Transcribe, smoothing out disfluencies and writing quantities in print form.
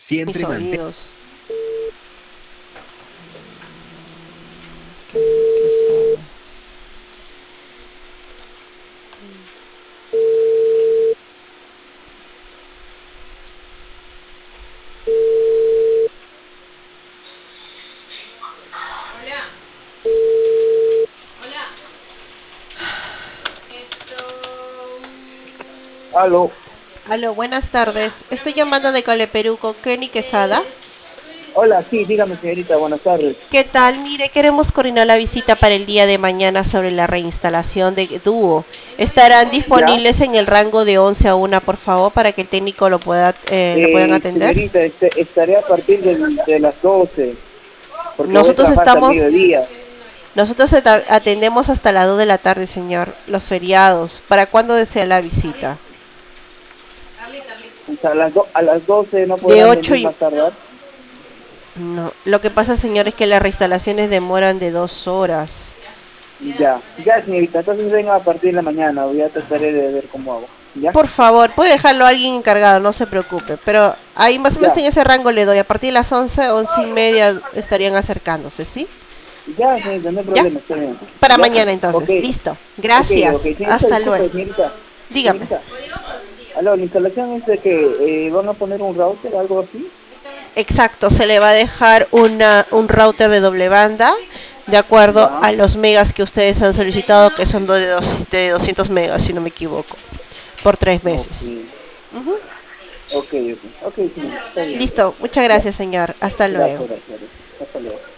Mis Siempre mantén. oídos. Qué pesado. Hola, hola. Esto. Aló, Aló, buenas tardes. Estoy llamando de Coleperú con Kenny Quesada. hola, sí, dígame señorita, buenas tardes. ¿Qué tal? Mire, queremos coordinar la visita para el día de mañana sobre la reinstalación de Dúo. ¿Estarán ¿Ya? disponibles en el rango de 11 a 1, por favor, para que el técnico lo puedan atender? Señorita, estaré a partir de las 12, porque voy a Nosotros trabajar hasta el estamos, mediodía. nosotros atendemos hasta las 2 de la tarde, señor, los feriados. ¿Para cuándo desea la visita? O sea, a las 12 no De podrán 8 venir y... más tardar. No, lo que pasa, señor, es que las reinstalaciones demoran de 2 horas. Ya, señorita, entonces venga a partir de la mañana, o ya trataré de ver cómo hago. ¿Ya? Por favor, puede dejarlo a alguien encargado, no se preocupe. Pero ahí más o menos Ya, en ese rango le doy. A partir de las 11, 11 y media estarían acercándose, ¿sí? ya, señorita, no hay ¿Ya? problema, está bien. Para ¿Ya? mañana Ok, entonces. Listo. ok, Gracias. señorita, Hasta luego. disculpe, señorita. Dígame. Señorita, aló, la instalación es de que van a poner un router, algo así. Exacto, se le va a dejar un router de doble banda de acuerdo Ya, a los megas que ustedes han solicitado, que son de 200 megas, si no me equivoco, por 3 meses. ok. Ujú. Ok, ok, ok, señor, está bien. Listo, muchas ¿Ya? gracias, señor. Hasta luego. Gracias, gracias. Hasta luego.